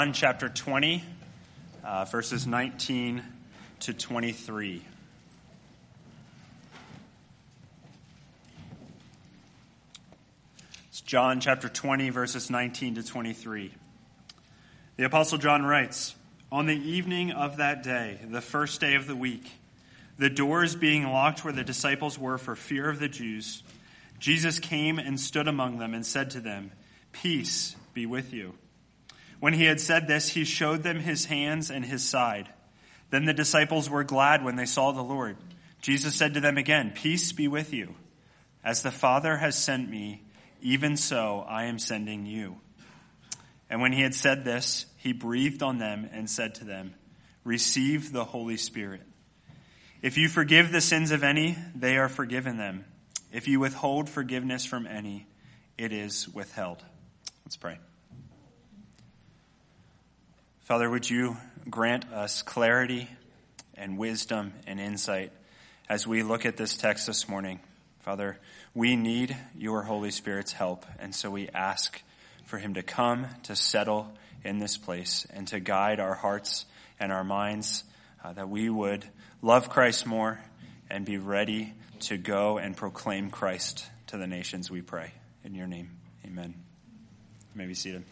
John chapter 20, verses 19 to 23. It's John chapter 20, verses 19 to 23. The Apostle John writes, "On the evening of that day, the first day of the week, the doors being locked where the disciples were for fear of the Jews, Jesus came and stood among them and said to them, 'Peace be with you.' When he had said this, he showed them his hands and his side. Then the disciples were glad when they saw the Lord. Jesus said to them again, 'Peace be with you. As the Father has sent me, even so I am sending you.' And when he had said this, he breathed on them and said to them, 'Receive the Holy Spirit. If you forgive the sins of any, they are forgiven them. If you withhold forgiveness from any, it is withheld.'" Let's pray. Father, would you grant us clarity and wisdom and insight as we look at this text this morning. Father, we need your Holy Spirit's help, and so we ask for him to come, to settle in this place, and to guide our hearts and our minds, that we would love Christ more and be ready to go and proclaim Christ to the nations, we pray. In your name, amen. You may be seated.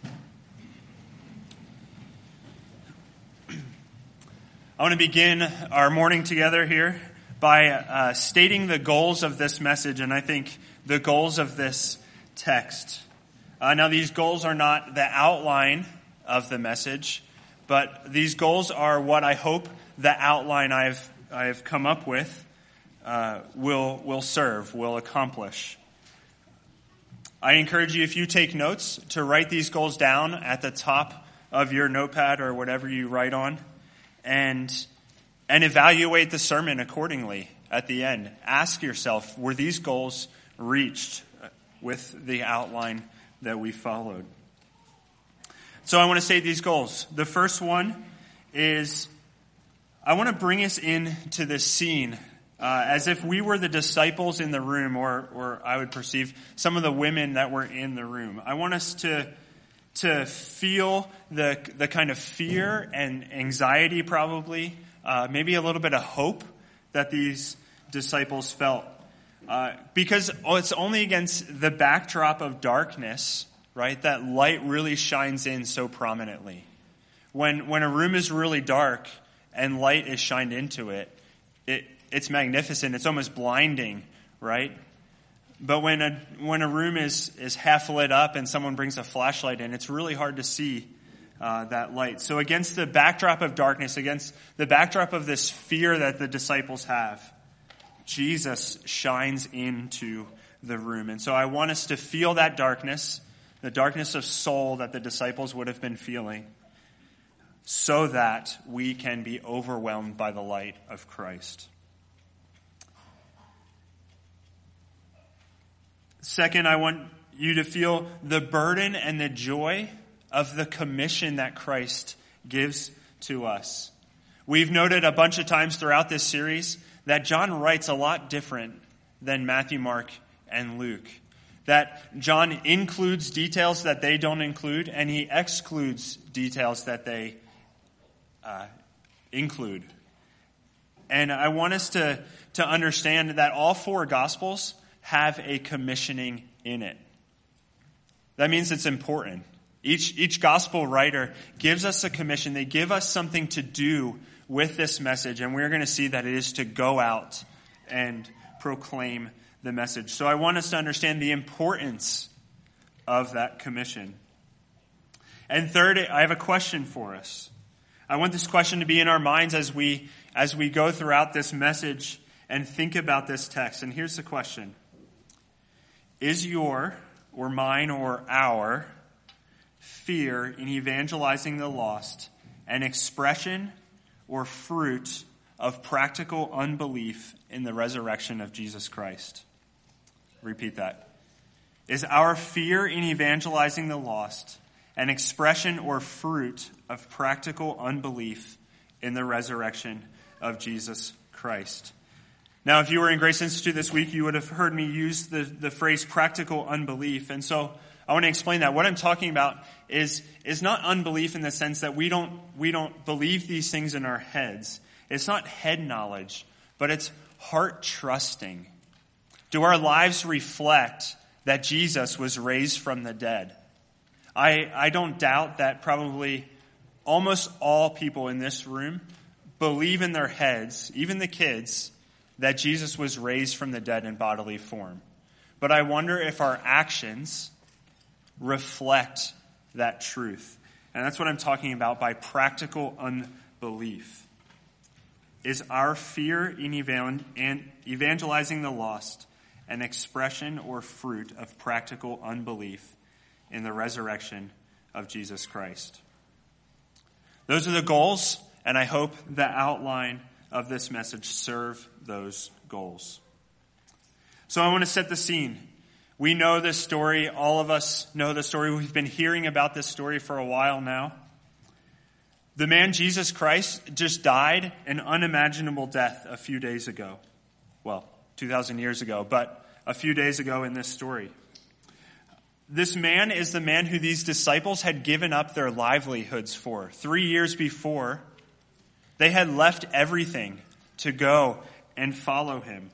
I want to begin our morning together here by stating the goals of this message, and I think the goals of this text. Now, these goals are not the outline of the message, but these goals are what I hope the outline I've come up with will serve, will accomplish. I encourage you, if you take notes, to write these goals down at the top of your notepad or whatever you write on, and evaluate the sermon accordingly at the end. Ask yourself, were these goals reached with the outline that we followed? So I want to state these goals. The first one is, I want to bring us into this scene as if we were the disciples in the room, or I would perceive some of the women that were in the room. I want us to feel the kind of fear and anxiety, probably, maybe a little bit of hope that these disciples felt. Because it's only against the backdrop of darkness, right, that light really shines in so prominently. When a room is really dark and light is shined into it, it's magnificent. It's almost blinding, right? But when a room is half lit up and someone brings a flashlight in, it's really hard to see that light. So against the backdrop of darkness, against the backdrop of this fear that the disciples have, Jesus shines into the room. And so I want us to feel that darkness, the darkness of soul that the disciples would have been feeling, so that we can be overwhelmed by the light of Christ. Second, I want you to feel the burden and the joy of the commission that Christ gives to us. We've noted a bunch of times throughout this series that John writes a lot different than Matthew, Mark, and Luke. That John includes details that they don't include, and he excludes details that they include. And I want us to understand that all four Gospels have a commissioning in it. That means it's important. Each gospel writer gives us a commission. They give us something to do with this message, and we're going to see that it is to go out and proclaim the message. So I want us to understand the importance of that commission. And third, I have a question for us. I want this question to be in our minds as we go throughout this message and think about this text. And here's the question. Is your, or mine, or our fear in evangelizing the lost an expression or fruit of practical unbelief in the resurrection of Jesus Christ? Repeat that. Is our fear in evangelizing the lost an expression or fruit of practical unbelief in the resurrection of Jesus Christ? Now, if you were in Grace Institute this week, you would have heard me use the phrase practical unbelief. And so I want to explain that. What I'm talking about is not unbelief in the sense that we don't believe these things in our heads. It's not head knowledge, but it's heart trusting. Do our lives reflect that Jesus was raised from the dead? I don't doubt that probably almost all people in this room believe in their heads, even the kids, that Jesus was raised from the dead in bodily form. But I wonder if our actions reflect that truth. And that's what I'm talking about by practical unbelief. Is our fear in evangelizing the lost an expression or fruit of practical unbelief in the resurrection of Jesus Christ? Those are the goals, and I hope the outline of this message serve those goals. So I want to set the scene. We know this story. All of us know the story. We've been hearing about this story for a while now. The man Jesus Christ just died an unimaginable death a few days ago. Well, 2,000 years ago, but a few days ago in this story. This man is the man who these disciples had given up their livelihoods for. 3 years before, they had left everything to go and follow him.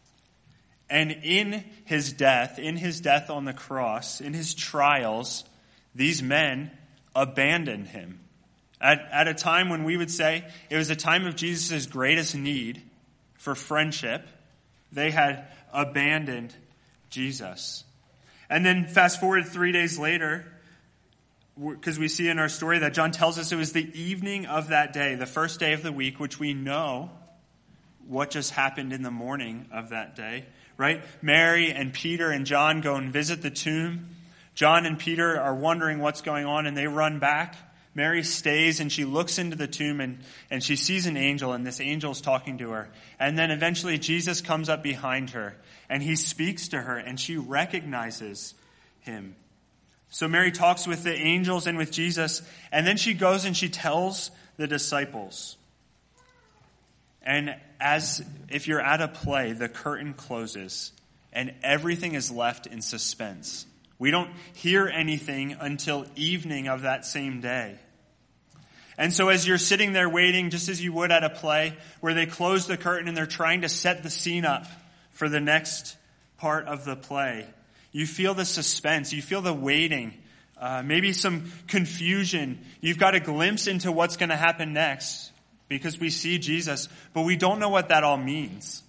And in his death on the cross, in his trials, these men abandoned him. At a time when we would say it was a time of Jesus' greatest need for friendship, they had abandoned Jesus. And then fast forward 3 days later, because we see in our story that John tells us it was the evening of that day, the first day of the week, which we know what just happened in the morning of that day, right? Mary and Peter and John go and visit the tomb. John and Peter are wondering what's going on, and they run back. Mary stays, and she looks into the tomb, and she sees an angel, and this angel's talking to her. And then eventually Jesus comes up behind her, and he speaks to her, and she recognizes him. So Mary talks with the angels and with Jesus, and then she goes and she tells the disciples. And as if you're at a play, the curtain closes, and everything is left in suspense. We don't hear anything until evening of that same day. And so as you're sitting there waiting, just as you would at a play, where they close the curtain and they're trying to set the scene up for the next part of the play, you feel the suspense, you feel the waiting, maybe some confusion. You've got a glimpse into what's going to happen next because we see Jesus, but we don't know what that all means.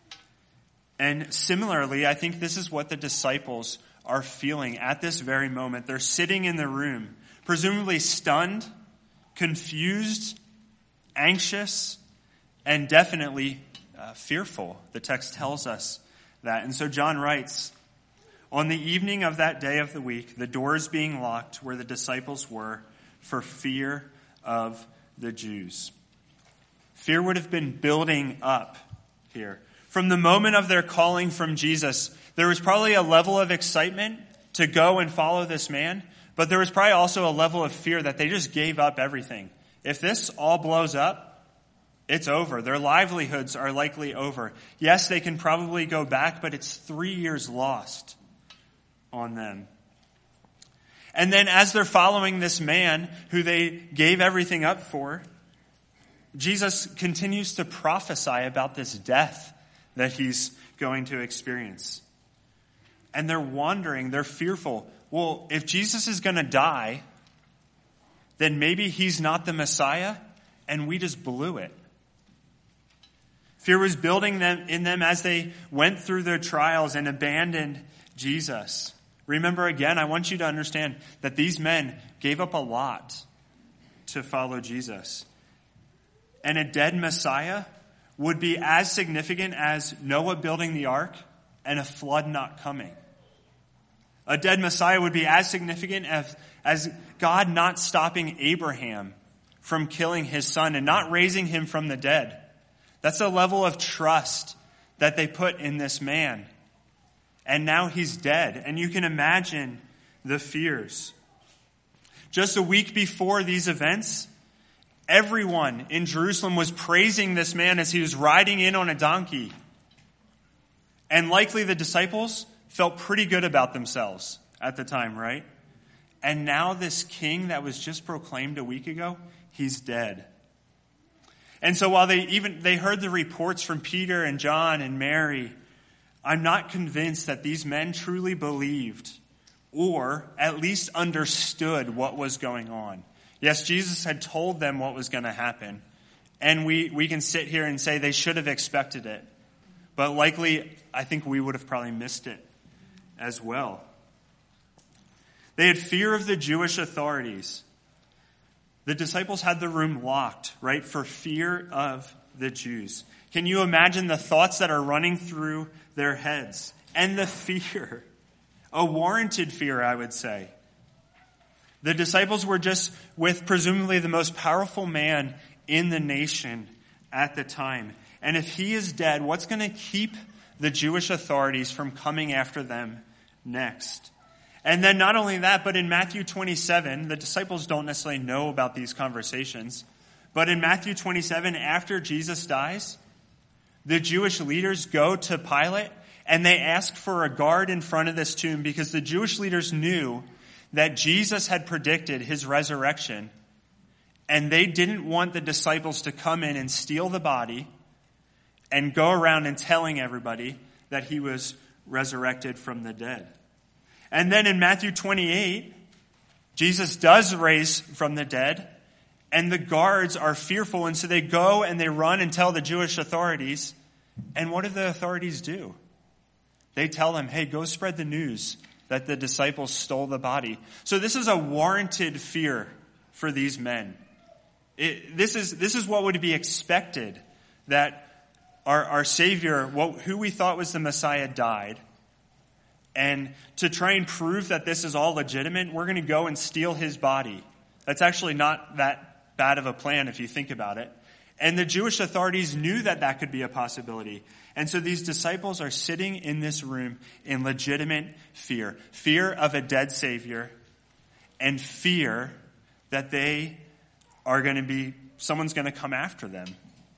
And similarly, I think this is what the disciples are feeling at this very moment. They're sitting in the room, presumably stunned, confused, anxious, and definitely fearful. The text tells us that. And so John writes, on the evening of that day of the week, the doors being locked where the disciples were for fear of the Jews. Fear would have been building up here. From the moment of their calling from Jesus, there was probably a level of excitement to go and follow this man, but there was probably also a level of fear that they just gave up everything. If this all blows up, it's over. Their livelihoods are likely over. Yes, they can probably go back, but it's 3 years lost on them. And then as they're following this man who they gave everything up for, Jesus continues to prophesy about this death that he's going to experience. And they're wondering, they're fearful. Well, if Jesus is going to die, then maybe he's not the Messiah, and we just blew it. Fear was building in them as they went through their trials and abandoned Jesus. Remember again, I want you to understand that these men gave up a lot to follow Jesus. And a dead Messiah would be as significant as Noah building the ark and a flood not coming. A dead Messiah would be as significant as God not stopping Abraham from killing his son and not raising him from the dead. That's a level of trust that they put in this man. And now he's dead. And you can imagine the fears. Just a week before these events, everyone in Jerusalem was praising this man as he was riding in on a donkey. And likely the disciples felt pretty good about themselves at the time, right? And now this king that was just proclaimed a week ago, he's dead. And so while they heard the reports from Peter and John and Mary, I'm not convinced that these men truly believed or at least understood what was going on. Yes, Jesus had told them what was going to happen. And we can sit here and say they should have expected it. But likely, I think we would have probably missed it as well. They had fear of the Jewish authorities. The disciples had the room locked, right, for fear of the Jews. Can you imagine the thoughts that are running through their heads? And the fear. A warranted fear, I would say. The disciples were just with presumably the most powerful man in the nation at the time. And if he is dead, what's going to keep the Jewish authorities from coming after them next? And then not only that, but in Matthew 27, the disciples don't necessarily know about these conversations. But in Matthew 27, after Jesus dies, the Jewish leaders go to Pilate and they ask for a guard in front of this tomb because the Jewish leaders knew that Jesus had predicted his resurrection. And they didn't want the disciples to come in and steal the body and go around and telling everybody that he was resurrected from the dead. And then in Matthew 28, Jesus does raise from the dead, and the guards are fearful, and so they go and they run and tell the Jewish authorities. And what do the authorities do? They tell them, hey, go spread the news that the disciples stole the body. So this is a warranted fear for these men. This is what would be expected, that our Savior, who we thought was the Messiah, died. And to try and prove that this is all legitimate, we're going to go and steal his body. That's actually not that bad of a plan if you think about it. And the Jewish authorities knew that that could be a possibility. And so these disciples are sitting in this room in legitimate fear. Fear of a dead Savior and fear that someone's going to come after them.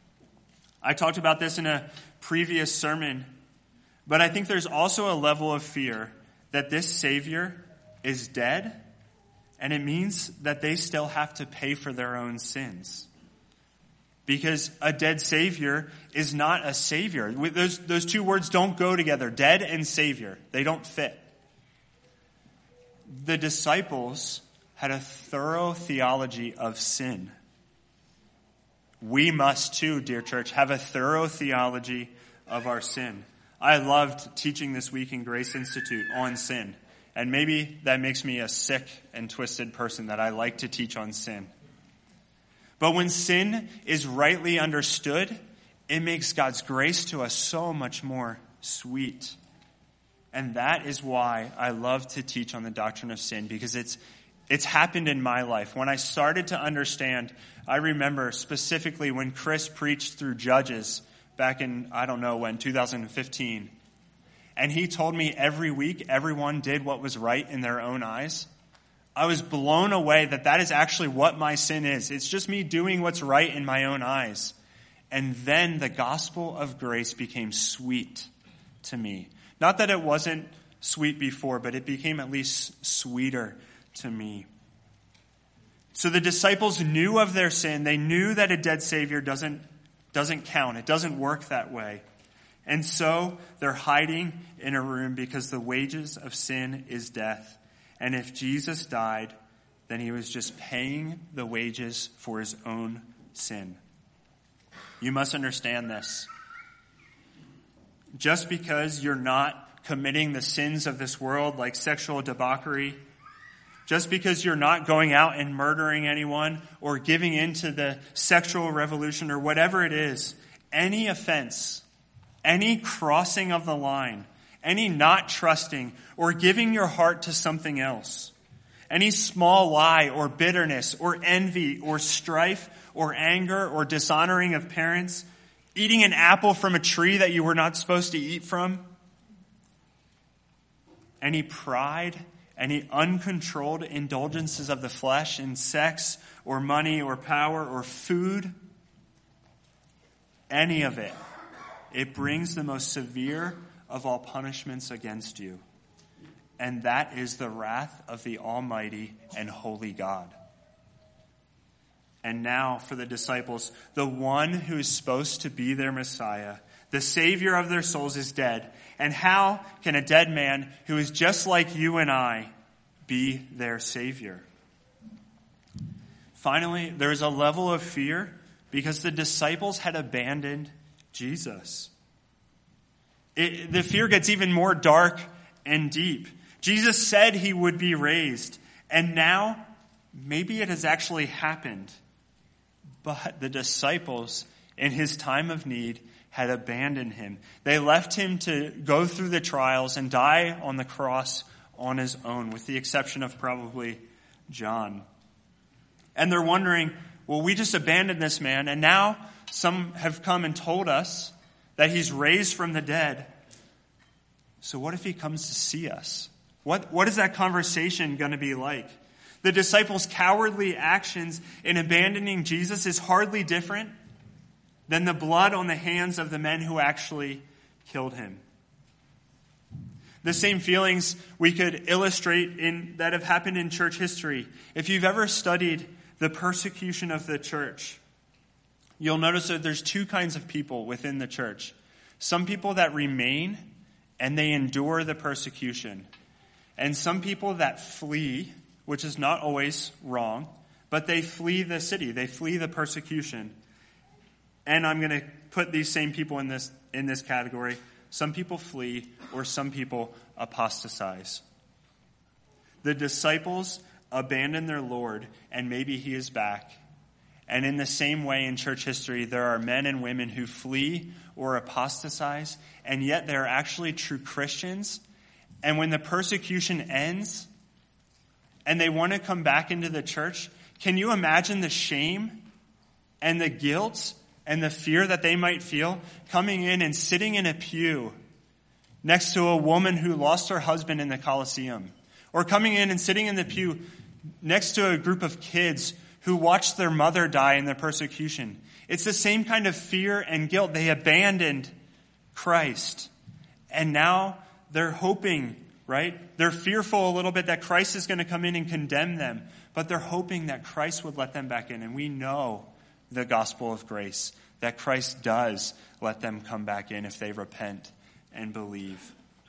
I talked about this in a previous sermon. But I think there's also a level of fear that this Savior is dead, and it means that they still have to pay for their own sins. Because a dead Savior is not a Savior. Those two words don't go together, dead and Savior. They don't fit. The disciples had a thorough theology of sin. We must too, dear church, have a thorough theology of our sin. I loved teaching this week in Grace Institute on sin. And maybe that makes me a sick and twisted person that I like to teach on sin. But when sin is rightly understood, it makes God's grace to us so much more sweet. And that is why I love to teach on the doctrine of sin, because it's happened in my life. When I started to understand, I remember specifically when Chris preached through Judges back in, 2015. And he told me every week everyone did what was right in their own eyes. I was blown away that is actually what my sin is. It's just me doing what's right in my own eyes. And then the gospel of grace became sweet to me. Not that it wasn't sweet before, but it became at least sweeter to me. So the disciples knew of their sin. They knew that a dead Savior doesn't count. It doesn't work that way. And so they're hiding in a room because the wages of sin is death. And if Jesus died, then he was just paying the wages for his own sin. You must understand this. Just because you're not committing the sins of this world like sexual debauchery, just because you're not going out and murdering anyone or giving in to the sexual revolution or whatever it is, any offense, any crossing of the line, any not trusting or giving your heart to something else, any small lie or bitterness or envy or strife or anger or dishonoring of parents, eating an apple from a tree that you were not supposed to eat from, any pride, any uncontrolled indulgences of the flesh in sex or money or power or food, any of it, it brings the most severe of all punishments against you. and that is the wrath of the Almighty and holy God. And now for the disciples, the one who is supposed to be their Messiah, the Savior of their souls, is dead. And how can a dead man who is just like you and I be their Savior? Finally, there is a level of fear because the disciples had abandoned Jesus. The fear gets even more dark and deep. Jesus said he would be raised, and now maybe it has actually happened. But the disciples, in his time of need, had abandoned him. They left him to go through the trials and die on the cross on his own, with the exception of probably John. And they're wondering, well, we just abandoned this man, and now some have come and told us that he's raised from the dead. So what if he comes to see us? What is that conversation going to be like? The disciples' cowardly actions in abandoning Jesus is hardly different than the blood on the hands of the men who actually killed him. The same feelings we could illustrate that have happened in church history. If you've ever studied the persecution of the church, you'll notice that there's two kinds of people within the church. Some people that remain and they endure the persecution. And some people that flee, which is not always wrong, but they flee the city, they flee the persecution. And I'm going to put these same people in this category. Some people flee, or some people apostatize. The disciples abandon their Lord, and maybe he is back. And in the same way in church history, there are men and women who flee or apostatize, and yet they're actually true Christians. And when the persecution ends, and they want to come back into the church, can you imagine the shame and the guilt and the fear that they might feel coming in and sitting in a pew next to a woman who lost her husband in the Colosseum, or coming in and sitting in the pew next to a group of kids who watched their mother die in the persecution? It's the same kind of fear and guilt. They abandoned Christ, and now they're hoping, right? They're fearful a little bit that Christ is going to come in and condemn them, but they're hoping that Christ would let them back in. And we know the gospel of grace, that Christ does let them come back in if they repent and believe.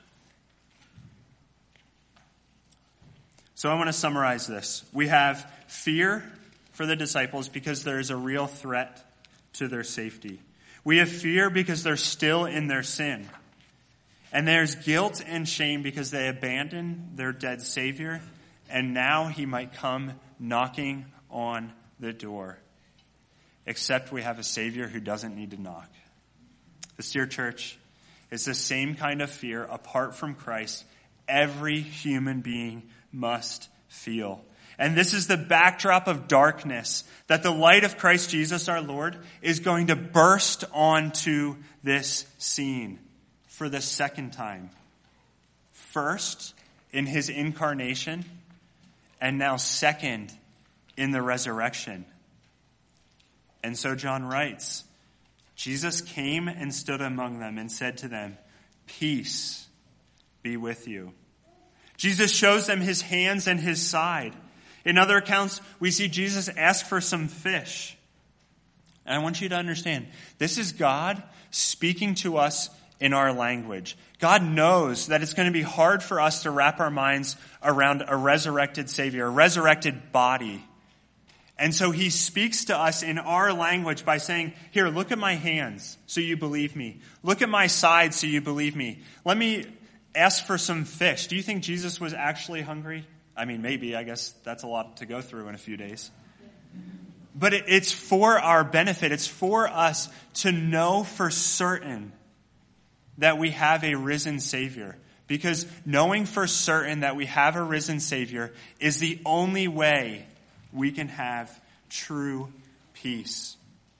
So I want to summarize this. We have fear for the disciples because there is a real threat to their safety. We have fear because they're still in their sin. And there's guilt and shame because they abandoned their dead Savior, and now he might come knocking on the door. Except we have a Savior who doesn't need to knock. This dear church, it's the same kind of fear apart from Christ every human being must feel. And this is the backdrop of darkness, that the light of Christ Jesus our Lord is going to burst onto this scene for the second time. First, in his incarnation, and now second, in the resurrection. And so John writes, Jesus came and stood among them and said to them, "Peace be with you." Jesus shows them his hands and his side. In other accounts, we see Jesus ask for some fish. And I want you to understand, this is God speaking to us in our language. God knows that it's going to be hard for us to wrap our minds around a resurrected Savior, a resurrected body. And so he speaks to us in our language by saying, here, look at my hands so you believe me. Look at my side so you believe me. Let me ask for some fish. Do you think Jesus was actually hungry? I mean, maybe. I guess that's a lot to go through in a few days. But it's for our benefit. It's for us to know for certain that we have a risen Savior. Because knowing for certain that we have a risen Savior is the only way we can have true peace.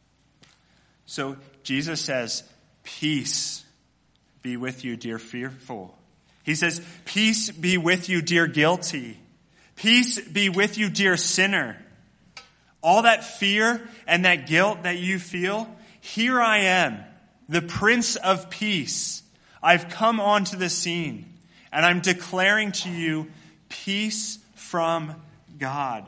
So Jesus says, "Peace be with you, dear fearful." He says, "Peace be with you, dear guilty. Peace be with you, dear sinner." All that fear and that guilt that you feel, here I am, the Prince of Peace. I've come onto the scene, And I'm declaring to you peace from God.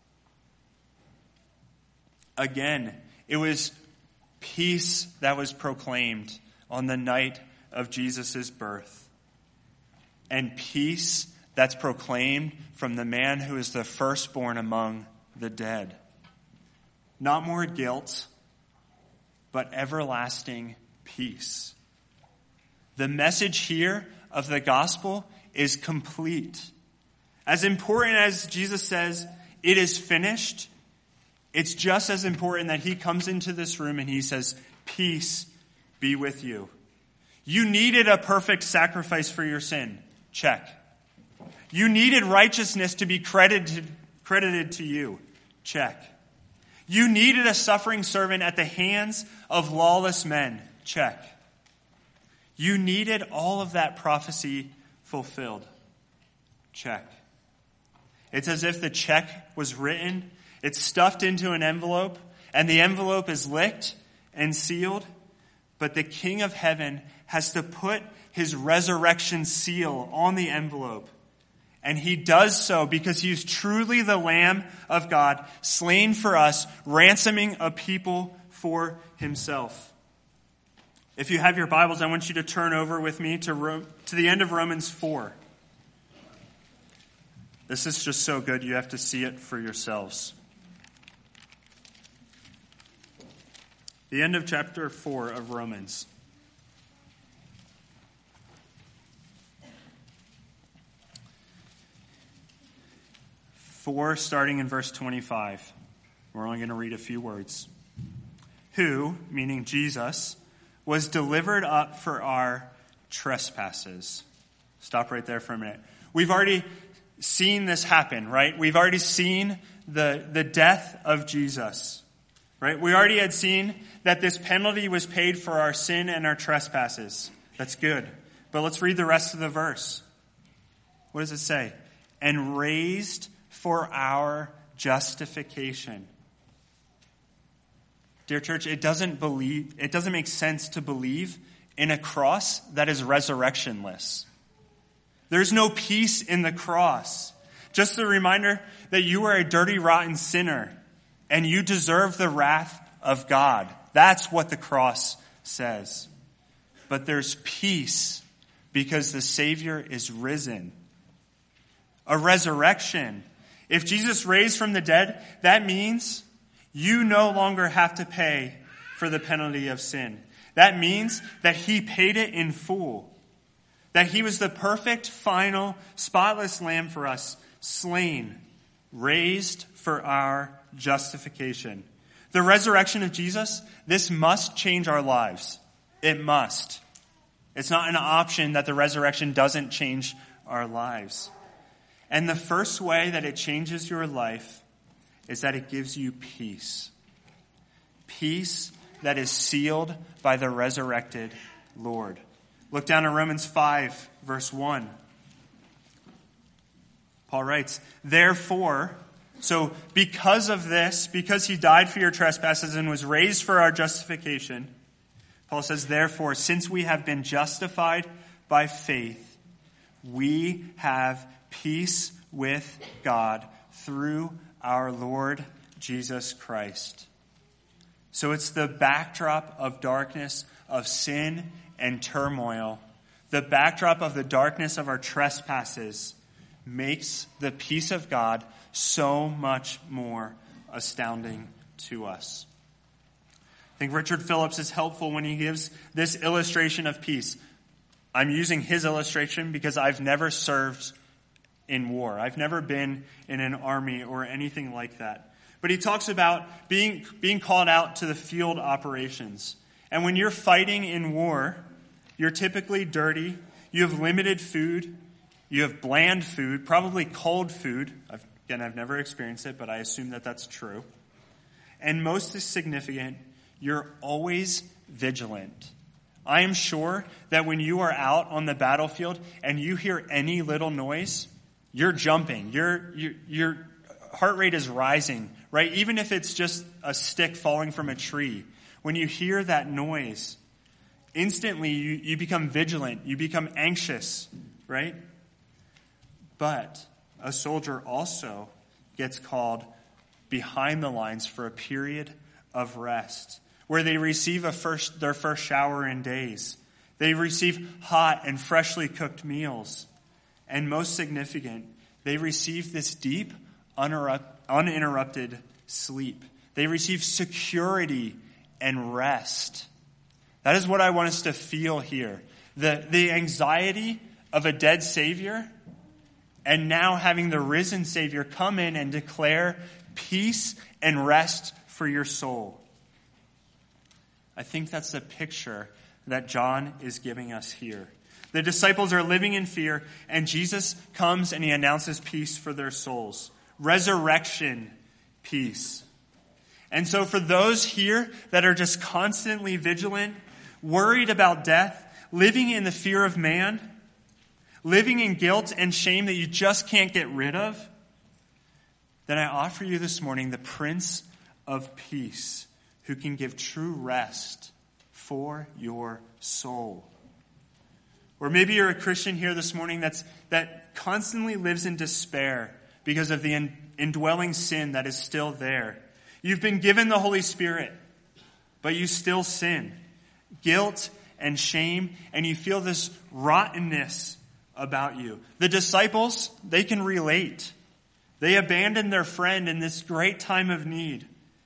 Again, it was peace that was proclaimed on the night of Jesus' birth. And peace that's proclaimed from the man who is the firstborn among the dead. Not more guilt, but everlasting peace. The message here of the gospel is complete. As important as Jesus says, it is finished, it's just as important that he comes into this room and he says, peace be with you. You needed a perfect sacrifice for your sin. Check. You needed righteousness to be credited to you. Check. You needed a suffering servant at the hands of lawless men. Check. You needed all of that prophecy fulfilled. Check. It's as if the check was written, it's stuffed into an envelope, and the envelope is licked and sealed, but the King of Heaven has to put his resurrection seal on the envelope. And he does so because he is truly the Lamb of God, slain for us, ransoming a people for himself. If you have your Bibles, I want you to turn over with me to the end of Romans 4. This is just so good, you have to see it for yourselves. The end of chapter 4 of Romans. 4, starting in verse 25. We're only going to read a few words. Who, meaning Jesus, was delivered up for our trespasses. Stop right there for a minute. We've already seen this happen, right? We've already seen the death of Jesus, right? We already had seen that this penalty was paid for our sin and our trespasses. That's good. But let's read the rest of the verse. What does it say? And raised for our justification. Dear church, it doesn't make sense to believe in a cross that is resurrectionless. There's no peace in the cross. Just a reminder that you are a dirty, rotten sinner and you deserve the wrath of God. That's what the cross says. But there's peace because the Savior is risen. A resurrection. If Jesus raised from the dead, that means you no longer have to pay for the penalty of sin. That means that he paid it in full. That he was the perfect, final, spotless lamb for us, slain, raised for our justification. The resurrection of Jesus, this must change our lives. It must. It's not an option that the resurrection doesn't change our lives. And the first way that it changes your life is that it gives you peace. Peace that is sealed by the resurrected Lord. Look down at Romans 5, verse 1. Paul writes, therefore, so because of this, because he died for your trespasses and was raised for our justification, Paul says, therefore, since we have been justified by faith, we have peace with God through our Lord Jesus Christ. So it's the backdrop of darkness, of sin and turmoil. The backdrop of the darkness of our trespasses makes the peace of God so much more astounding to us. I think Richard Phillips is helpful when he gives this illustration of peace. I'm using his illustration because I've never served in war. I've never been in an army or anything like that. But he talks about being called out to the field operations. And when you're fighting in war, you're typically dirty. You have limited food. You have bland food, probably cold food. I've never experienced it, but I assume that that's true. And most significant, you're always vigilant. I am sure that when you are out on the battlefield and you hear any little noise, you're jumping. Your heart rate is rising, right? Even if it's just a stick falling from a tree. When you hear that noise, instantly you become vigilant. You become anxious, right? But a soldier also gets called behind the lines for a period of rest, where they receive their first shower in days. They receive hot and freshly cooked meals. And most significant, they receive this deep, uninterrupted sleep. They receive security and rest. That is what I want us to feel here. The anxiety of a dead Savior, and now having the risen Savior come in and declare peace and rest for your soul. I think that's the picture that John is giving us here. The disciples are living in fear, and Jesus comes and he announces peace for their souls. Resurrection peace. And so for those here that are just constantly vigilant, worried about death, living in the fear of man, living in guilt and shame that you just can't get rid of, then I offer you this morning the Prince of Peace, who can give true rest for your soul. Or maybe you're a Christian here this morning that constantly lives in despair because of the indwelling sin that is still there. You've been given the Holy Spirit, but you still sin. Guilt and shame, and you feel this rottenness about you. The disciples, they can relate. They abandoned their friend in this great time of need.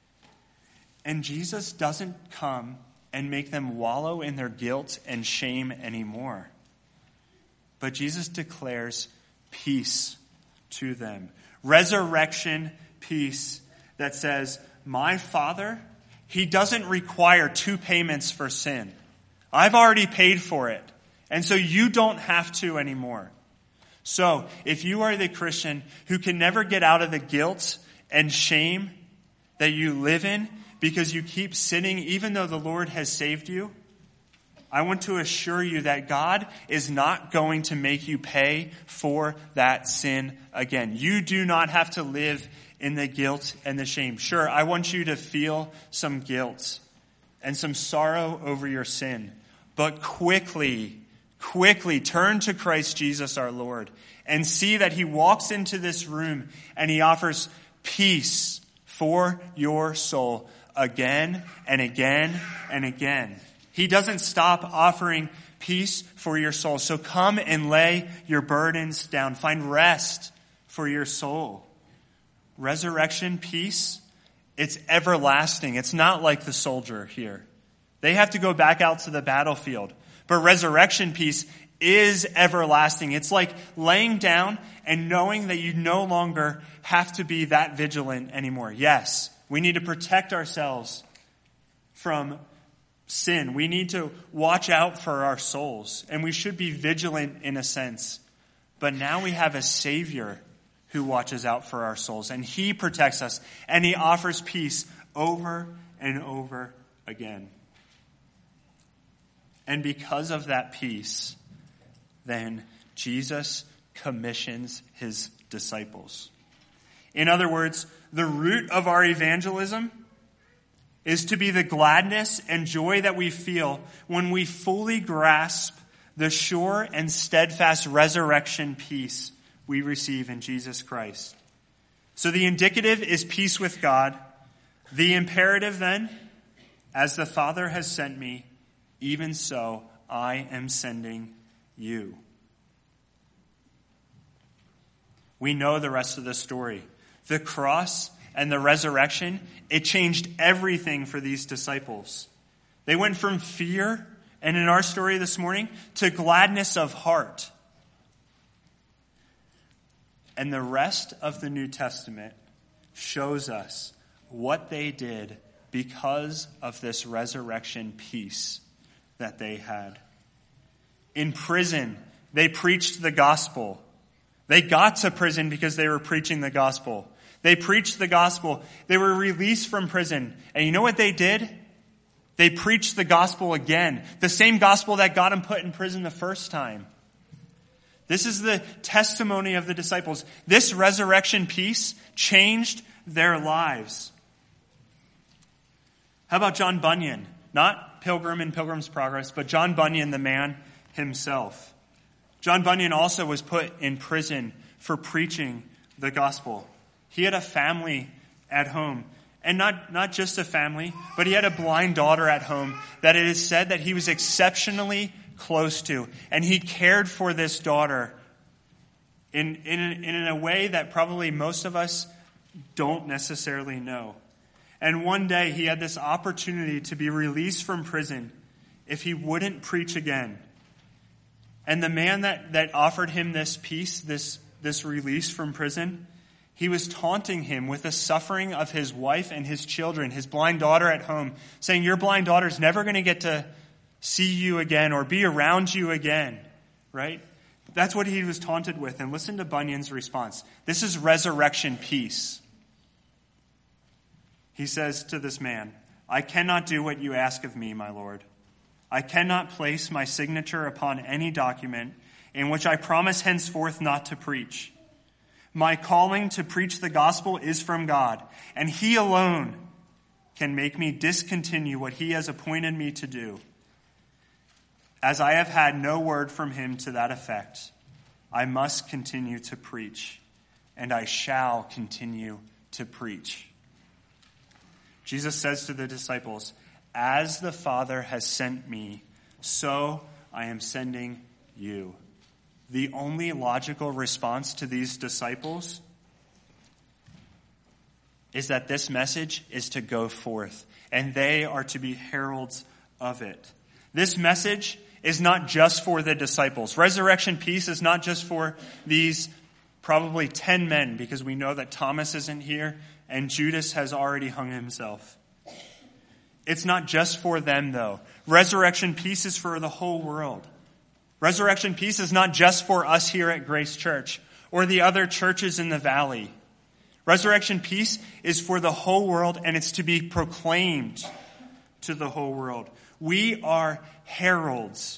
And Jesus doesn't come and make them wallow in their guilt and shame anymore. But Jesus declares peace to them. Resurrection peace that says, my Father, he doesn't require two payments for sin. I've already paid for it. And so you don't have to anymore. So if you are the Christian who can never get out of the guilt and shame that you live in because you keep sinning even though the Lord has saved you, I want to assure you that God is not going to make you pay for that sin again. You do not have to live in the guilt and the shame. Sure, I want you to feel some guilt and some sorrow over your sin, but quickly turn to Christ Jesus our Lord and see that he walks into this room and he offers peace for your soul again and again and again. He doesn't stop offering peace for your soul. So come and lay your burdens down. Find rest for your soul. Resurrection peace, it's everlasting. It's not like the soldier here. They have to go back out to the battlefield. But resurrection peace is everlasting. It's like laying down and knowing that you no longer have to be that vigilant anymore. Yes, we need to protect ourselves from sin. We need to watch out for our souls. And we should be vigilant in a sense. But now we have a Savior who watches out for our souls. And he protects us. And he offers peace over and over again. And because of that peace, then Jesus commissions his disciples. In other words, the root of our evangelism is to be the gladness and joy that we feel when we fully grasp the sure and steadfast resurrection peace we receive in Jesus Christ. So the indicative is peace with God. The imperative then, as the Father has sent me, even so I am sending you. We know the rest of the story. The cross and the resurrection, it changed everything for these disciples. They went from fear, and in our story this morning, to gladness of heart. And the rest of the New Testament shows us what they did because of this resurrection peace that they had. In prison, they preached the gospel. They got to prison because they were preaching the gospel. They preached the gospel. They were released from prison. And you know what they did? They preached the gospel again. The same gospel that got them put in prison the first time. This is the testimony of the disciples. This resurrection peace changed their lives. How about John Bunyan? Not Pilgrim in Pilgrim's Progress, but John Bunyan, the man himself. John Bunyan also was put in prison for preaching the gospel. He had a family at home. And not just a family, but he had a blind daughter at home that it is said that he was exceptionally close to. And he cared for this daughter in a way that probably most of us don't necessarily know. And one day he had this opportunity to be released from prison if he wouldn't preach again. And the man that offered him this peace, this release from prison, he was taunting him with the suffering of his wife and his children, his blind daughter at home, saying, your blind daughter's never going to get to see you again or be around you again, right? That's what he was taunted with. And listen to Bunyan's response. This is resurrection peace. He says to this man, I cannot do what you ask of me, my Lord. I cannot place my signature upon any document in which I promise henceforth not to preach. My calling to preach the gospel is from God, and he alone can make me discontinue what he has appointed me to do. As I have had no word from him to that effect, I must continue to preach, and I shall continue to preach. Jesus says to the disciples, as the Father has sent me, so I am sending you. The only logical response to these disciples is that this message is to go forth, and they are to be heralds of it. This message is not just for the disciples. Resurrection peace is not just for these probably 10 men, because we know that Thomas isn't here and Judas has already hung himself. It's not just for them, though. Resurrection peace is for the whole world. Resurrection peace is not just for us here at Grace Church or the other churches in the valley. Resurrection peace is for the whole world, and it's to be proclaimed to the whole world. We are heralds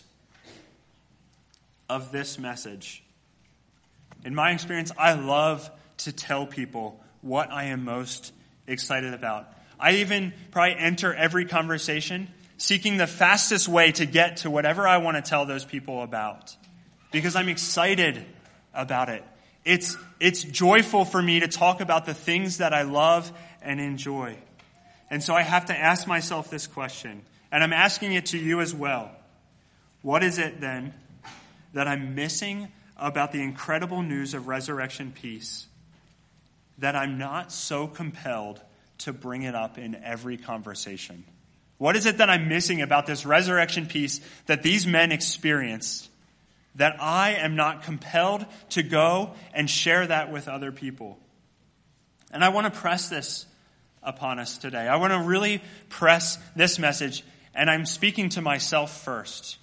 of this message. In my experience, I love to tell people what I am most excited about. I even probably enter every conversation seeking the fastest way to get to whatever I want to tell those people about, because I'm excited about it. It's joyful for me to talk about the things that I love and enjoy. And so I have to ask myself this question, and I'm asking it to you as well. What is it then that I'm missing about the incredible news of resurrection peace that I'm not so compelled to bring it up in every conversation? What is it that I'm missing about this resurrection peace that these men experienced that I am not compelled to go and share that with other people? And I want to press this upon us today. I want to really press this message, and I'm speaking to myself first.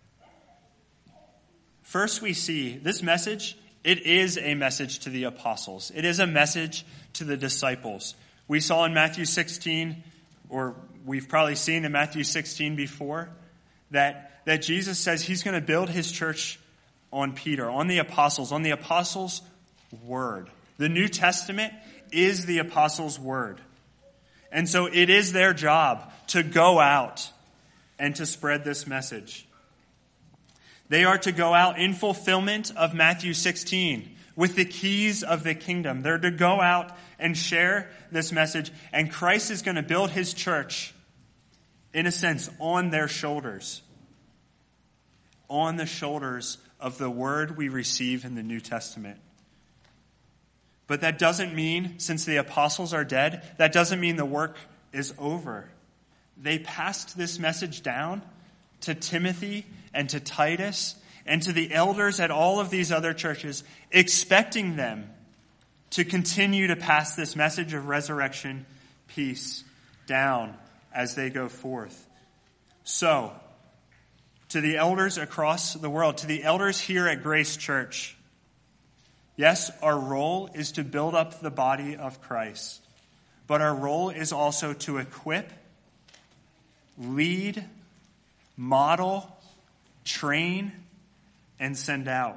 First, we see this message, it is a message to the apostles. It is a message to the disciples. We saw in Matthew 16, or we've probably seen in Matthew 16 before, that Jesus says he's going to build his church on Peter, on the apostles' word. The New Testament is the apostles' word. And so it is their job to go out and to spread this message. They are to go out in fulfillment of Matthew 16 with the keys of the kingdom. They're to go out and share this message, and Christ is going to build his church, in a sense, on their shoulders. On the shoulders of the word we receive in the New Testament. But that doesn't mean, since the apostles are dead, that doesn't mean the work is over. They passed this message down to Timothy and to Titus and to the elders at all of these other churches, expecting them to continue to pass this message of resurrection peace down as they go forth. So, to the elders across the world, to the elders here at Grace Church, yes, our role is to build up the body of Christ, but our role is also to equip, lead, model, train, and send out.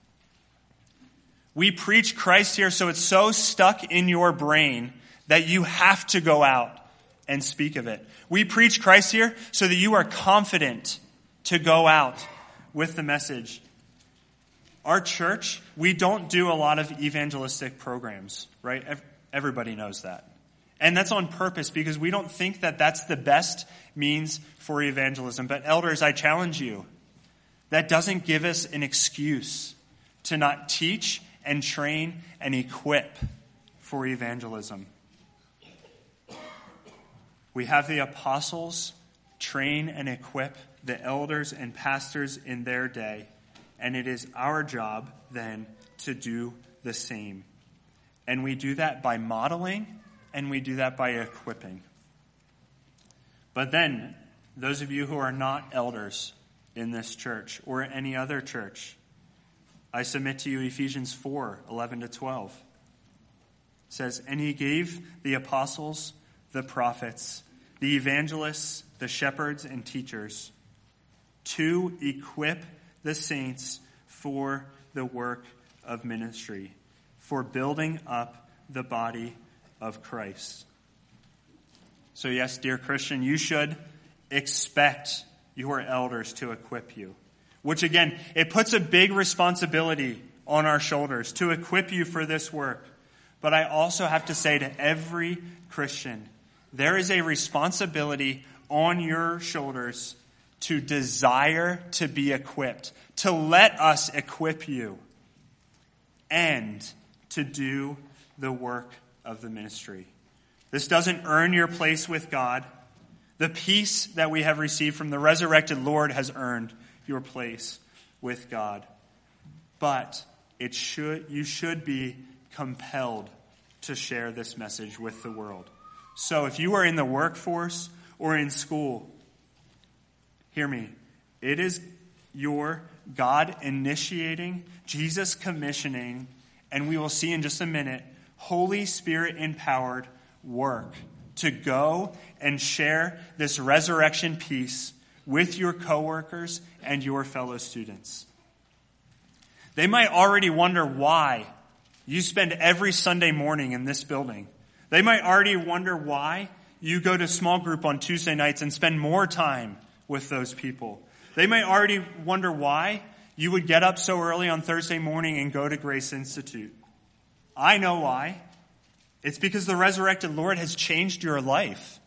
We preach Christ here, so it's so stuck in your brain that you have to go out and speak of it. We preach Christ here so that you are confident to go out with the message. Our church, we don't do a lot of evangelistic programs, right? Everybody knows that. And that's on purpose because we don't think that that's the best means for evangelism. But elders, I challenge you, that doesn't give us an excuse to not teach and train and equip for evangelism. We have the apostles train and equip the elders and pastors in their day, and it is our job then to do the same. And we do that by modeling, and we do that by equipping. But then, those of you who are not elders in this church or any other church, I submit to you Ephesians 4:11-12. It says, "And he gave the apostles, the prophets, the evangelists, the shepherds and teachers to equip the saints for the work of ministry, for building up the body of Christ." So yes, dear Christian, you should expect your elders to equip you. Which again, it puts a big responsibility on our shoulders to equip you for this work. But I also have to say to every Christian, there is a responsibility on your shoulders to desire to be equipped, to let us equip you, and to do the work of the ministry. This doesn't earn your place with God. The peace that we have received from the resurrected Lord has earned your place with God. But you should be compelled to share this message with the world. So if you are in the workforce or in school, hear me. It is your God initiating, Jesus commissioning, and we will see in just a minute, Holy Spirit empowered work to go and share this resurrection peace with your coworkers and your fellow students. They might already wonder why you spend every Sunday morning in this building. They might already wonder why you go to small group on Tuesday nights and spend more time with those people. They might already wonder why you would get up so early on Thursday morning and go to Grace Institute. I know why. It's because the resurrected Lord has changed your life.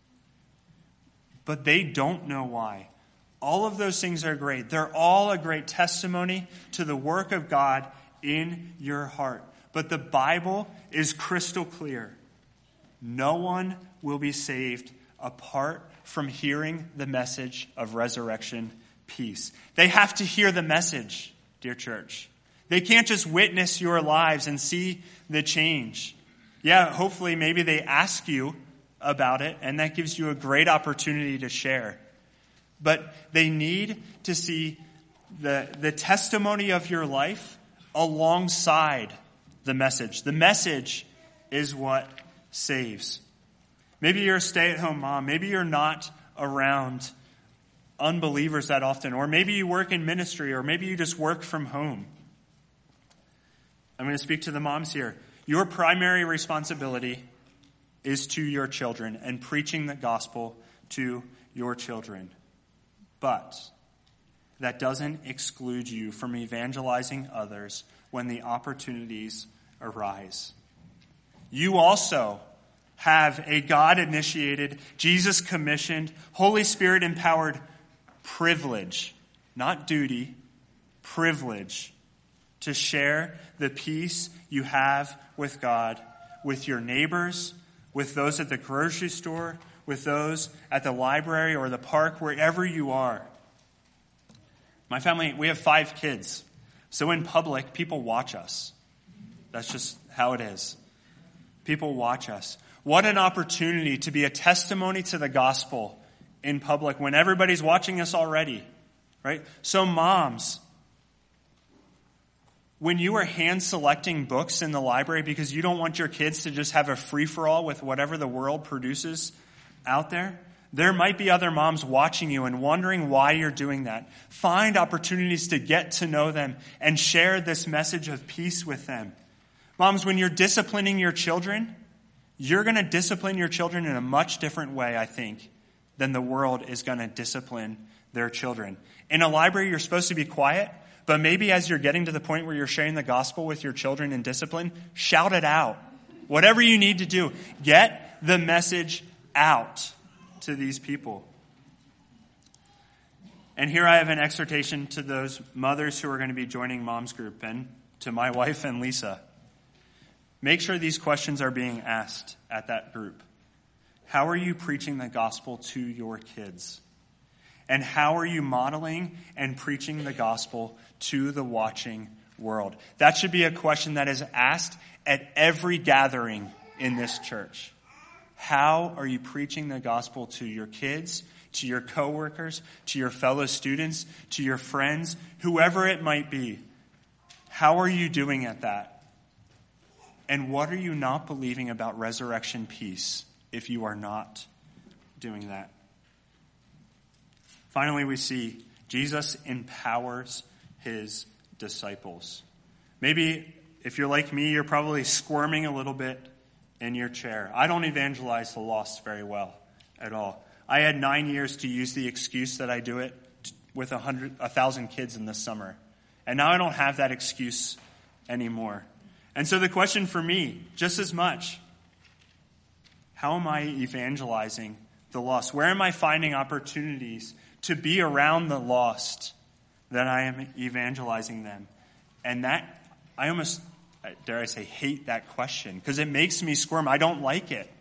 But they don't know why. All of those things are great. They're all a great testimony to the work of God in your heart. But the Bible is crystal clear. No one will be saved apart from hearing the message of resurrection peace. They have to hear the message, dear church. They can't just witness your lives and see the change. Yeah, hopefully maybe they ask you about it, and that gives you a great opportunity to share. But they need to see the testimony of your life alongside the message. The message is what saves. Maybe you're a stay-at-home mom. Maybe you're not around unbelievers that often. Or maybe you work in ministry, or maybe you just work from home. I'm going to speak to the moms here. Your primary responsibility is to your children and preaching the gospel to your children. But that doesn't exclude you from evangelizing others when the opportunities arise. You also have a God-initiated, Jesus-commissioned, Holy Spirit-empowered privilege, not duty, privilege, to share the peace you have with God, with your neighbors, with those at the grocery store, with those at the library or the park, wherever you are. My family, we have 5 kids. So in public, people watch us. That's just how it is. People watch us. What an opportunity to be a testimony to the gospel in public when everybody's watching us already, right? So moms, when you are hand-selecting books in the library because you don't want your kids to just have a free-for-all with whatever the world produces out there, there might be other moms watching you and wondering why you're doing that. Find opportunities to get to know them and share this message of peace with them. Moms, when you're disciplining your children, you're going to discipline your children in a much different way, I think, than the world is going to discipline their children. In a library, you're supposed to be quiet, But maybe as you're getting to the point where you're sharing the gospel with your children in discipline, shout it out. Whatever you need to do, get the message out to these people. And here I have an exhortation to those mothers who are going to be joining Mom's Group, and to my wife and Lisa. Make sure these questions are being asked at that group. How are you preaching the gospel to your kids? And how are you modeling and preaching the gospel to the watching world? That should be a question that is asked at every gathering in this church. How are you preaching the gospel to your kids, to your coworkers, to your fellow students, to your friends, whoever it might be? How are you doing at that? And what are you not believing about resurrection peace if you are not doing that? Finally, we see Jesus empowers his disciples. Maybe if you're like me, you're probably squirming a little bit in your chair. I don't evangelize the lost very well at all. I had 9 years to use the excuse that I do it with 1,000 kids in the summer. And now I don't have that excuse anymore. And so the question for me, just as much, how am I evangelizing the lost? Where am I finding opportunities to be around the lost that I am evangelizing them? And that, I almost, dare I say, hate that question because it makes me squirm. I don't like it.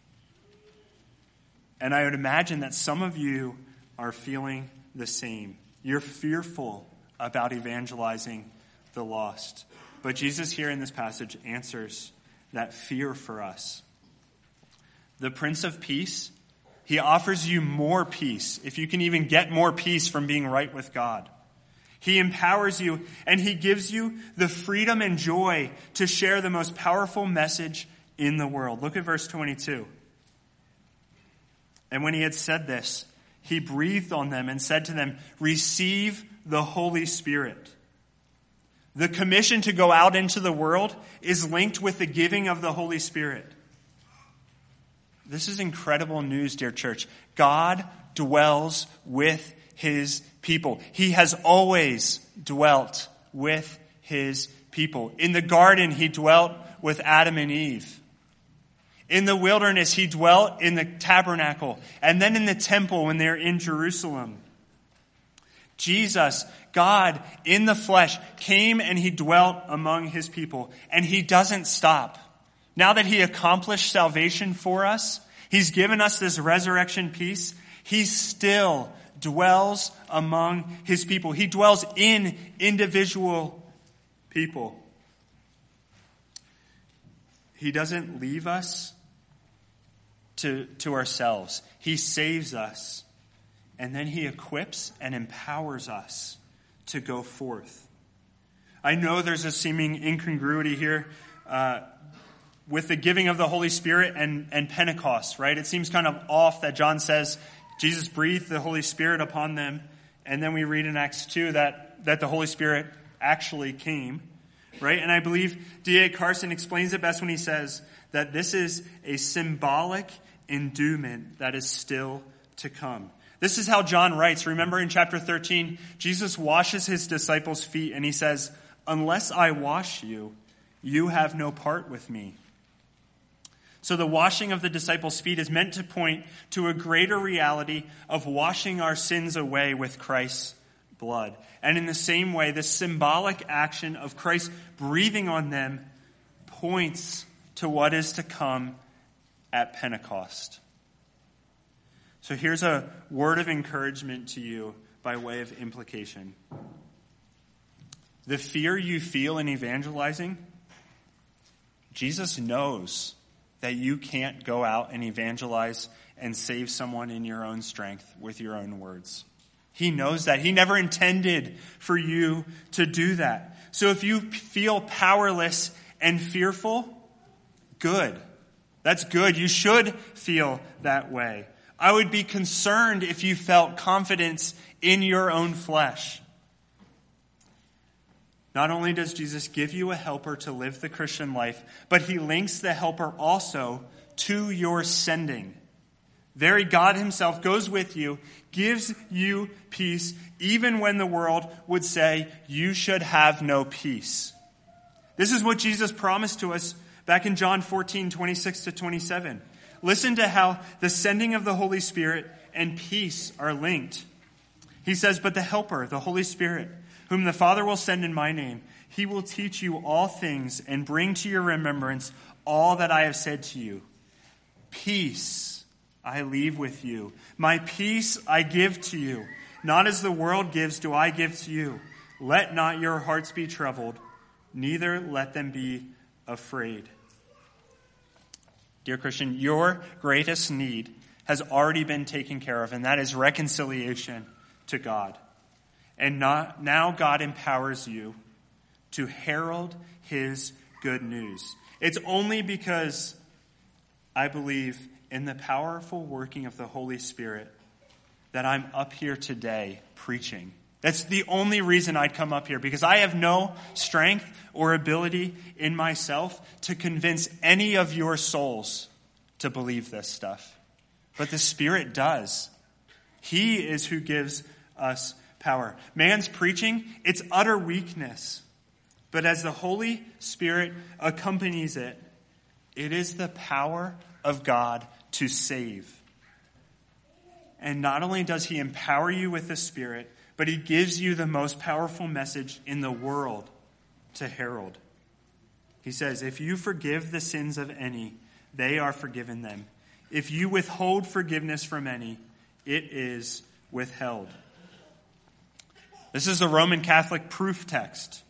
And I would imagine that some of you are feeling the same. You're fearful about evangelizing the lost. But Jesus here in this passage answers that fear for us. The Prince of Peace, he offers you more peace, if you can even get more peace from being right with God. He empowers you, and he gives you the freedom and joy to share the most powerful message in the world. Look at verse 22. And when he had said this, he breathed on them and said to them, "Receive the Holy Spirit." The commission to go out into the world is linked with the giving of the Holy Spirit. This is incredible news, dear church. God dwells with his people. He has always dwelt with his people. In the garden, he dwelt with Adam and Eve. In the wilderness, he dwelt in the tabernacle. And then in the temple when they're in Jerusalem. Jesus, God in the flesh, came and he dwelt among his people. And he doesn't stop. Now that he accomplished salvation for us, he's given us this resurrection peace, he still dwells among his people. He dwells in individual people. He doesn't leave us to ourselves. He saves us. And then he equips and empowers us to go forth. I know there's a seeming incongruity here with the giving of the Holy Spirit and Pentecost, right? It seems kind of off that John says Jesus breathed the Holy Spirit upon them. And then we read in Acts 2 that the Holy Spirit actually came, right? And I believe D.A. Carson explains it best when he says that this is a symbolic endowment that is still to come. This is how John writes. Remember in chapter 13, Jesus washes his disciples' feet and he says, "Unless I wash you, you have no part with me." So the washing of the disciples' feet is meant to point to a greater reality of washing our sins away with Christ's blood. And in the same way, the symbolic action of Christ breathing on them points to what is to come at Pentecost. So here's a word of encouragement to you by way of implication. The fear you feel in evangelizing, Jesus knows that you can't go out and evangelize and save someone in your own strength with your own words. He knows that. He never intended for you to do that. So if you feel powerless and fearful, good. That's good. You should feel that way. I would be concerned if you felt confidence in your own flesh. Not only does Jesus give you a helper to live the Christian life, but he links the helper also to your sending. Very God himself goes with you, gives you peace, even when the world would say you should have no peace. This is what Jesus promised to us back in John 14:26-27. Listen to how the sending of the Holy Spirit and peace are linked. He says, "But the Helper, the Holy Spirit, whom the Father will send in my name, he will teach you all things and bring to your remembrance all that I have said to you. Peace I leave with you. My peace I give to you. Not as the world gives do I give to you. Let not your hearts be troubled, neither let them be afraid." Dear Christian, your greatest need has already been taken care of, and that is reconciliation to God. And now God empowers you to herald his good news. It's only because I believe in the powerful working of the Holy Spirit that I'm up here today preaching. That's the only reason I'd come up here, because I have no strength or ability in myself to convince any of your souls to believe this stuff. But the Spirit does. He is who gives us power. Man's preaching, it's utter weakness. But as the Holy Spirit accompanies it, it is the power of God to save. And not only does he empower you with the Spirit, but he gives you the most powerful message in the world to herald. He says, "If you forgive the sins of any, they are forgiven them. If you withhold forgiveness from any, it is withheld." This is the Roman Catholic proof text.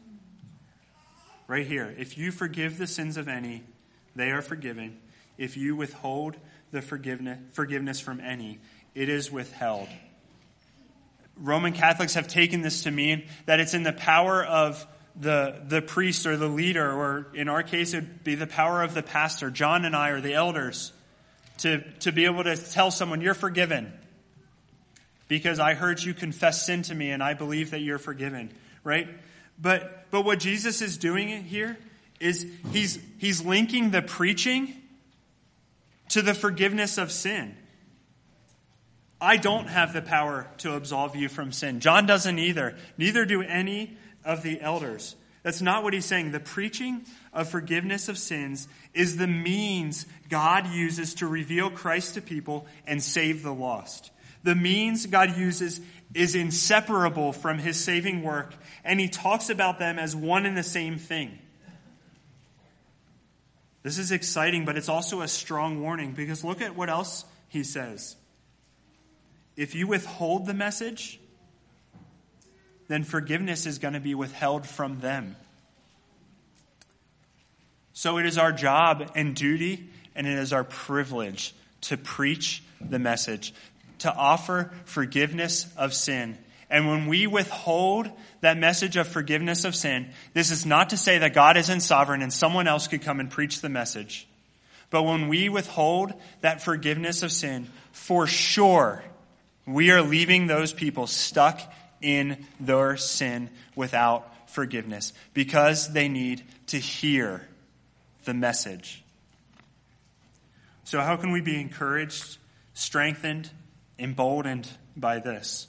Right here. If you forgive the sins of any, they are forgiven. If you withhold the forgiveness from any, it is withheld. Roman Catholics have taken this to mean that it's in the power of the priest or the leader, or in our case, it would be the power of the pastor, John and I, or the elders, to be able to tell someone, "You're forgiven, because I heard you confess sin to me and I believe that you're forgiven," right? But what Jesus is doing here is he's linking the preaching to the forgiveness of sin. I don't have the power to absolve you from sin. John doesn't either. Neither do any of the elders. That's not what he's saying. The preaching of forgiveness of sins is the means God uses to reveal Christ to people and save the lost. The means God uses is inseparable from his saving work, and he talks about them as one and the same thing. This is exciting, but it's also a strong warning, because look at what else he says. If you withhold the message, then forgiveness is going to be withheld from them. So it is our job and duty, and it is our privilege to preach the message, to offer forgiveness of sin. And when we withhold that message of forgiveness of sin, this is not to say that God isn't sovereign and someone else could come and preach the message. But when we withhold that forgiveness of sin, for sure, we are leaving those people stuck in their sin without forgiveness, because they need to hear the message. So how can we be encouraged, strengthened, emboldened by this?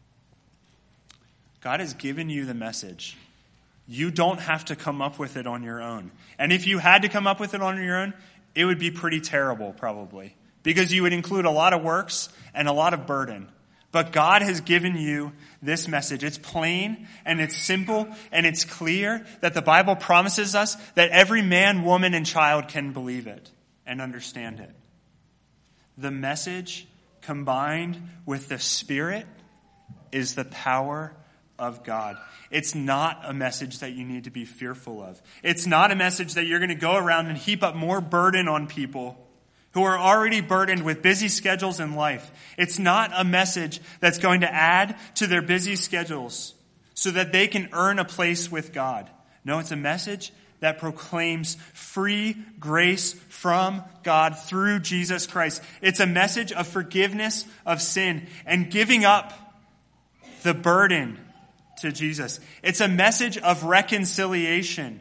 God has given you the message. You don't have to come up with it on your own. And if you had to come up with it on your own, it would be pretty terrible, probably, because you would include a lot of works and a lot of burden. But God has given you this message. It's plain and it's simple and it's clear that the Bible promises us that every man, woman, and child can believe it and understand it. The message combined with the Spirit is the power of God. It's not a message that you need to be fearful of. It's not a message that you're going to go around and heap up more burden on people who are already burdened with busy schedules in life. It's not a message that's going to add to their busy schedules so that they can earn a place with God. No, it's a message that proclaims free grace from God through Jesus Christ. It's a message of forgiveness of sin and giving up the burden to Jesus. It's a message of reconciliation.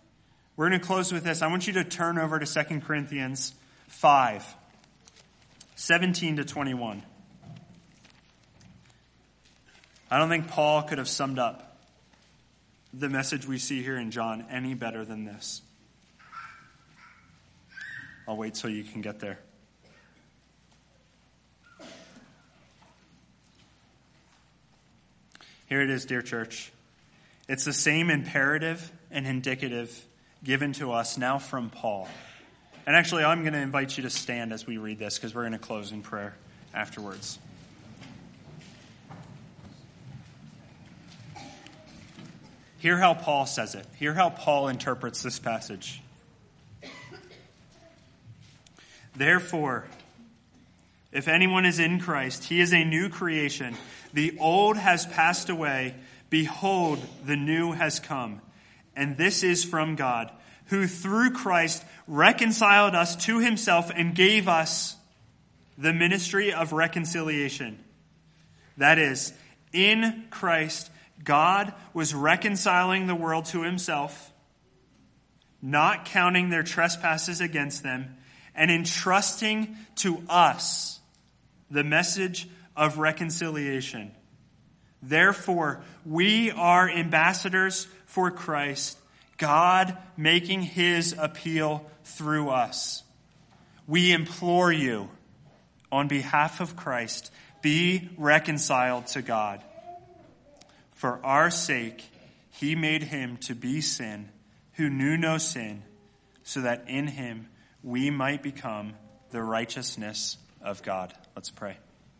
We're going to close with this. I want you to turn over to 2 Corinthians 5. 17 to 21. I don't think Paul could have summed up the message we see here in John any better than this. I'll wait till you can get there. Here it is, dear church. It's the same imperative and indicative given to us now from Paul. And actually, I'm going to invite you to stand as we read this because we're going to close in prayer afterwards. Hear how Paul says it. Hear how Paul interprets this passage. Therefore, if anyone is in Christ, he is a new creation. The old has passed away. Behold, the new has come. And this is from God, who through Christ reconciled us to himself and gave us the ministry of reconciliation. That is, in Christ, God was reconciling the world to himself, not counting their trespasses against them, and entrusting to us the message of reconciliation. Therefore, we are ambassadors for Christ, God making his appeal through us. We implore you, on behalf of Christ, be reconciled to God. For our sake, he made him to be sin, who knew no sin, so that in him we might become the righteousness of God. Let's pray.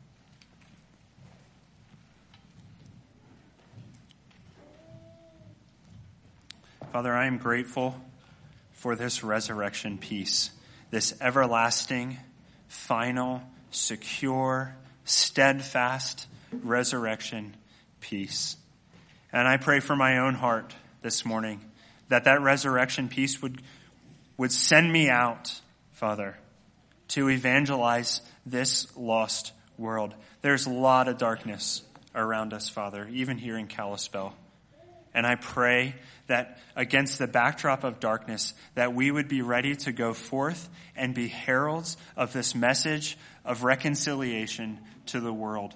Father, I am grateful for this resurrection peace, this everlasting, final, secure, steadfast resurrection peace. And I pray for my own heart this morning that resurrection peace would send me out, Father, to evangelize this lost world. There's a lot of darkness around us, Father, even here in Kalispell. And I pray that against the backdrop of darkness, that we would be ready to go forth and be heralds of this message of reconciliation to the world.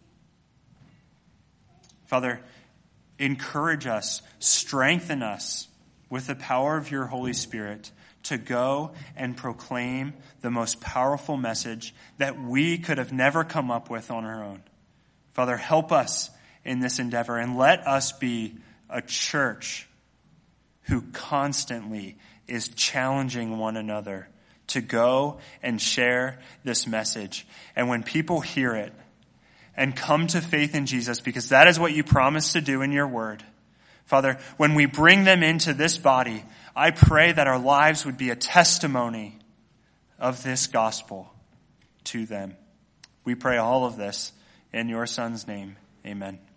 Father, encourage us, strengthen us with the power of your Holy Spirit to go and proclaim the most powerful message that we could have never come up with on our own. Father, help us in this endeavor and let us be a church who constantly is challenging one another to go and share this message. And when people hear it and come to faith in Jesus, because that is what you promised to do in your word, Father, when we bring them into this body, I pray that our lives would be a testimony of this gospel to them. We pray all of this in your Son's name. Amen.